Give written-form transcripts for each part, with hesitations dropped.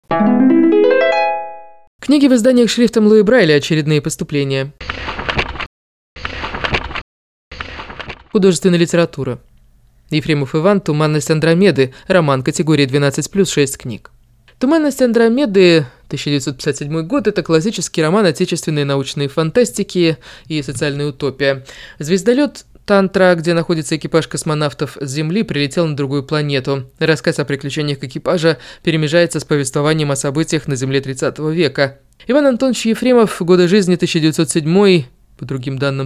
Книги в изданиях шрифтом Луи Брайля. Очередные поступления. Художественная литература. Ефремов Иван «Туманность Андромеды». Роман категории 12+, 6 книг. «Туманность Андромеды», 1957 год, это классический роман отечественной научной фантастики и социальной утопии. Звездолет Тантра, где находится экипаж космонавтов с Земли, прилетел на другую планету. Рассказ о приключениях экипажа перемежается с повествованием о событиях на Земле 30 века. Иван Антонович Ефремов, годы жизни 1907, по другим данным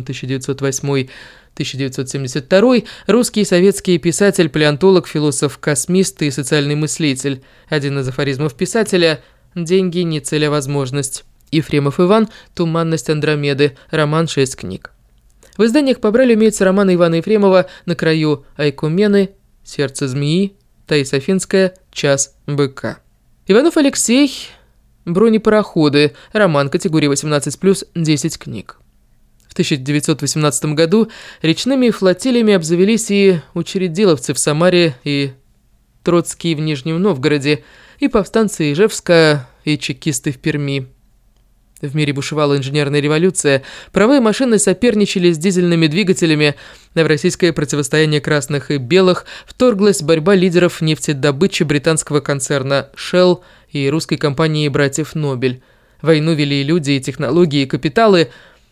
1908-1972, русский и советский писатель, палеонтолог, философ, космист и социальный мыслитель. Один из афоризмов писателя «Деньги не цель, а возможность». Ефремов Иван «Туманность Андромеды». Роман, 6 книг. В изданиях по Брайлю имеются романы Ивана Ефремова «На краю Айкумены», «Сердце змеи», Таиса Афинская, «Час быка». Иванов Алексей «Бронепароходы», роман категории 18+, 10 книг. В 1918 году речными флотилиями обзавелись и учредиловцы в Самаре, и троцкие в Нижнем Новгороде, и повстанцы Ижевска, и чекисты в Перми. В мире бушевала инженерная революция, паровые машины соперничали с дизельными двигателями, а в российское противостояние красных и белых вторглась борьба лидеров нефтедобычи британского концерна Shell и русской компании братьев Нобель. Войну вели люди, и технологии, и капиталы.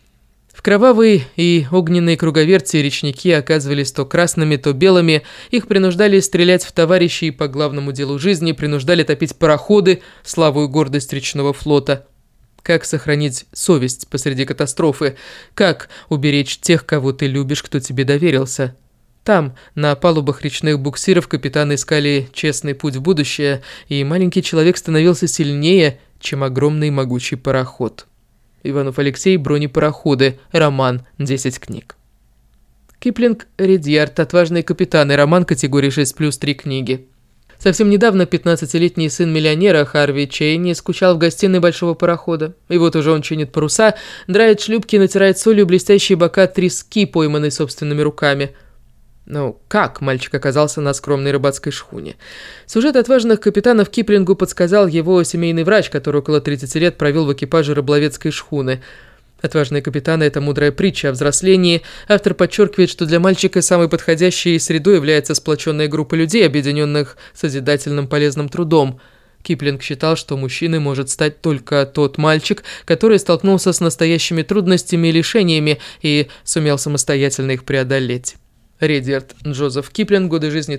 В кровавой и огненной круговерти речники оказывались то красными, то белыми, их принуждали стрелять в товарищей по главному делу жизни, принуждали топить пароходы, славу и гордость речного флота. Как сохранить совесть посреди катастрофы? Как уберечь тех, кого ты любишь, кто тебе доверился? Там, на палубах речных буксиров, капитаны искали честный путь в будущее, и маленький человек становился сильнее, чем огромный могучий пароход. Иванов Алексей «Бронепароходы», роман, 10 книг. Киплинг Редьярд «Отважные капитаны», роман категории 6+, 3 книги. Совсем недавно 15-летний сын миллионера Харви Чейни скучал в гостиной большого парохода. И вот уже он чинит паруса, драит шлюпки и натирает солью блестящие бока трески, пойманной собственными руками. Ну, как мальчик оказался на скромной рыбацкой шхуне? Сюжет «Отважных капитанов» Киплингу подсказал его семейный врач, который около 30 лет провел в экипаже рыболовецкой шхуны. «Отважные капитаны» — это мудрая притча о взрослении. Автор подчеркивает, что для мальчика самой подходящей средой является сплоченная группа людей, объединенных созидательным полезным трудом. Киплинг считал, что мужчиной может стать только тот мальчик, который столкнулся с настоящими трудностями и лишениями и сумел самостоятельно их преодолеть. Редьярд Джозеф Киплинг, годы жизни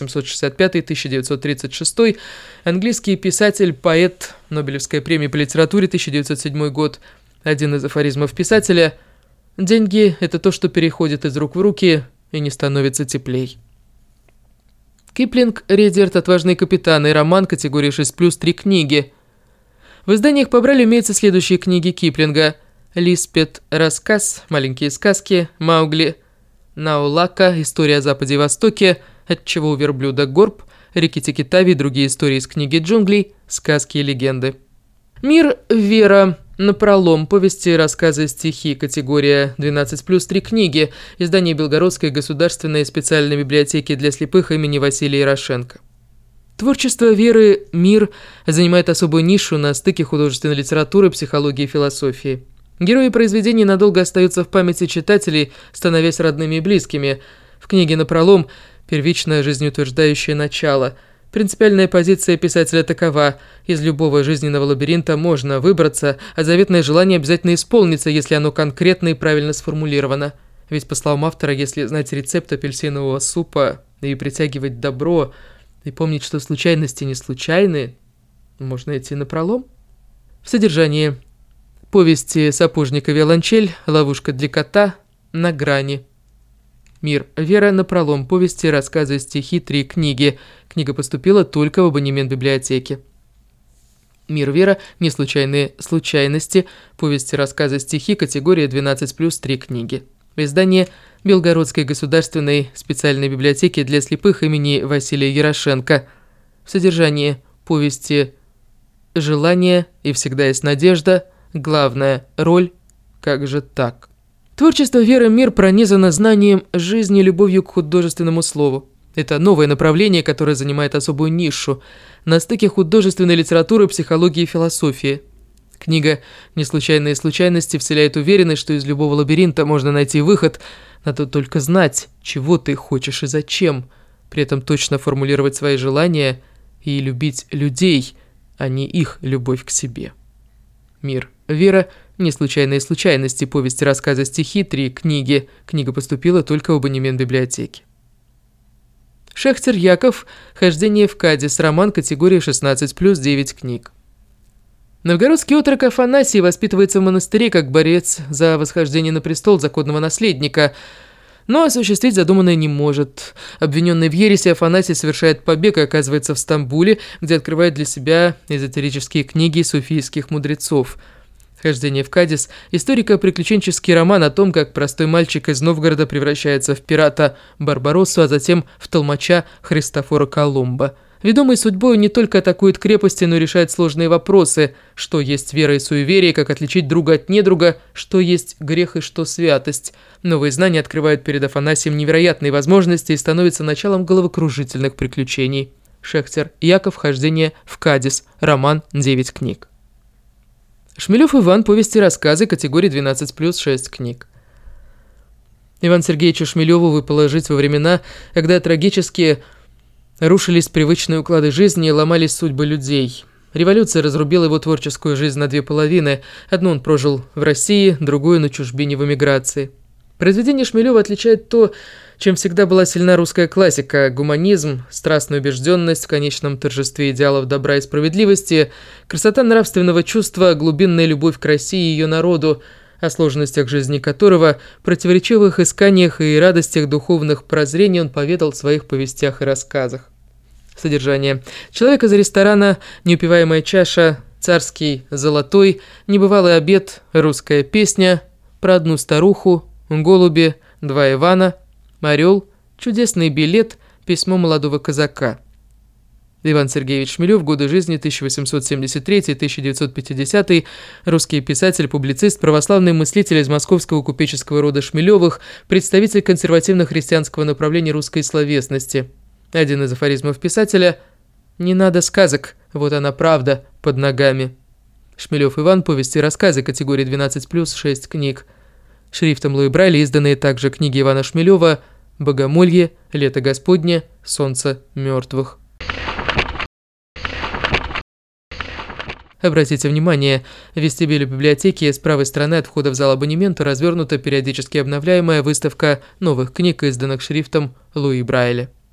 1865-1936, английский писатель, поэт, Нобелевская премия по литературе, 1907 год. Один из афоризмов писателя «Деньги – это то, что переходит из рук в руки и не становится теплей». Киплинг, Редьярд «Отважные капитаны», роман категории 6+, 3 книги. В изданиях по Брайлю имеются следующие книги Киплинга: «Лиспет. Рассказ», «Маленькие сказки», «Маугли», «Наулака. История о Западе и Востоке», «Отчего у верблюда горб», «Рикки-тикки-тави» и другие истории из книги джунглей, «Сказки и легенды». «Мир. Вера. Напролом. Повести, рассказы, стихи», категория 12+, 3 книги. Издание Белгородской государственной специальной библиотеки для слепых имени Василия Ярошенко. Творчество Веры «Мир» занимает особую нишу на стыке художественной литературы, психологии и философии. Герои произведений надолго остаются в памяти читателей, становясь родными и близкими. В книге «Напролом» первичное жизнеутверждающее начало. Принципиальная позиция писателя такова: из любого жизненного лабиринта можно выбраться, а заветное желание обязательно исполнится, если оно конкретно и правильно сформулировано. Ведь, по словам автора, если знать рецепт апельсинового супа и притягивать добро, и помнить, что случайности не случайны, можно идти напролом. В содержании: повести «Сапожник и виолончель», «Ловушка для кота», «На грани». «Мир. Вера. Напролом. Повести, рассказы, стихи», 3 книги. Книга поступила только в абонемент библиотеки. «Мир. Вера. Неслучайные случайности», повести, рассказы, стихи, категория 12+, 3 книги. Издание Белгородской государственной специальной библиотеки для слепых имени Василия Ярошенко. В содержании: повести «Желание» и «Всегда есть надежда», «Главная роль», «Как же так?». Творчество Веры «Мир» пронизано знанием жизни и любовью к художественному слову. Это новое направление, которое занимает особую нишу. на стыке художественной литературы, психологии и философии. Книга «Неслучайные случайности» вселяет уверенность, что из любого лабиринта можно найти выход, надо только знать, чего ты хочешь и зачем, при этом точно формулировать свои желания и любить людей, а не их любовь к себе. «Мир. Вера. Неслучайные случайности. Повести, рассказы, стихи. 3 книги». Книга поступила только в абонемент библиотеки. Шехтер Яков. «Хождение в Кадис». Роман категории 16+, 9 книг. Новгородский отрок Афанасий воспитывается в монастыре как борец за восхождение на престол законного наследника, но осуществить задуманное не может. Обвиненный в ереси, Афанасий совершает побег и оказывается в Стамбуле, где открывает для себя эзотерические книги суфийских мудрецов. «Хождение в Кадис» – историко-приключенческий роман о том, как простой мальчик из Новгорода превращается в пирата Барбароссу, а затем в толмача Христофора Колумба. Ведомый судьбой не только атакует крепости, но и решает сложные вопросы: что есть вера и суеверие, как отличить друга от недруга, что есть грех и что святость. Новые знания открывают перед Афанасием невероятные возможности и становятся началом головокружительных приключений. Шехтер Яков. «Хождение в Кадис». Роман, 9 книг. Шмелев Иван. Повести, рассказы. Категории 12+, 6 книг. Ивану Сергеевичу Шмелеву выпало жить во времена, когда трагически рушились привычные уклады жизни и ломались судьбы людей. Революция разрубила его творческую жизнь на 2 половины. Одну он прожил в России, другую на чужбине в эмиграции. Произведение Шмелева отличает то, чем всегда была сильна русская классика: гуманизм, страстная убежденность в конечном торжестве идеалов добра и справедливости, красота нравственного чувства, глубинная любовь к России и ее народу, о сложностях жизни которого, противоречивых исканиях и радостях духовных прозрений он поведал в своих повестях и рассказах. Содержание. Человек из ресторана, неупиваемая чаша, царский золотой, небывалый обед, русская песня, про одну старуху, голуби, 2 Ивана, орел, чудесный билет, письмо молодого казака. Иван Сергеевич Шмелев. Годы жизни 1873-1950. Русский писатель, публицист, православный мыслитель из московского купеческого рода Шмелевых, представитель консервативно-христианского направления русской словесности. Один из афоризмов писателя: «Не надо сказок, вот она правда под ногами». Шмелев Иван. Повести, рассказы. Категории 12+, 6 книг. Шрифтом Луи Брайля изданные также книги Ивана Шмелева: «Богомолье», «Лето Господне», «Солнце мертвых». Обратите внимание, в вестибюле библиотеки с правой стороны от входа в зал абонемента развернута периодически обновляемая выставка новых книг, изданных шрифтом Луи Брайля.